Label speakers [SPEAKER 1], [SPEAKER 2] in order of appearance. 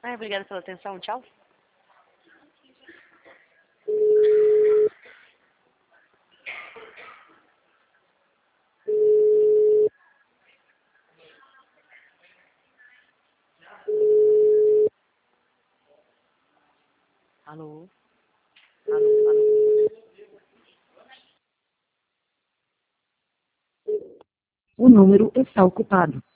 [SPEAKER 1] Obrigada pela atenção. Tchau. Alô? Alô?
[SPEAKER 2] O número está ocupado.